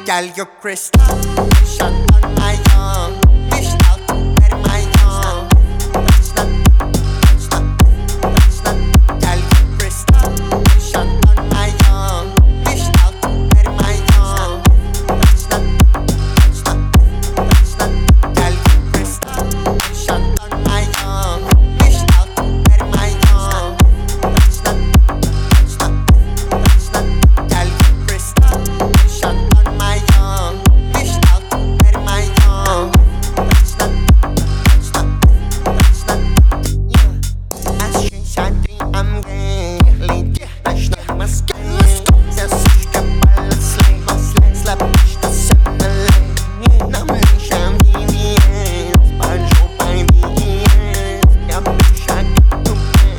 Girl, you're crystal. Shut on my tongue. Wish out at my tongue. That's not. Girl, you're crystal. Shut on my tongue. Wish out at my tongue. That's not. Girl, you're crystal. Shut on my tongue. Wish out at my tongue. That's not. Girl, you're crystal. Shut on my tongue. Wish out at my tongue. That's not. Yeah. As she chanting, I'm gay. Lady, that's not my skin. That's such a ballad slave. Slap, the seminal. Nam nisham hiniye. Banjo pai miye. Ya bisha gitu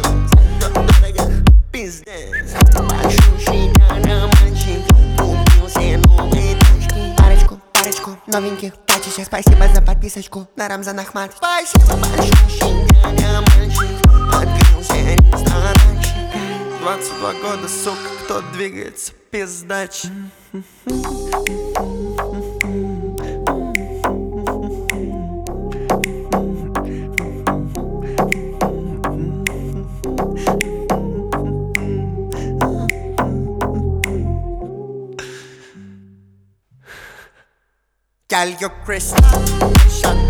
business. Baixo chegando manji. O meu sendo verdade. Парочку, новеньких тачащих. Спасибо за подписочку на Рамзан Ахмат. Спасибо большое, щеня мальчик. Открылся ресторанчик. 22 года, сука, кто двигается без дачи. Girl, you're crystal. Shut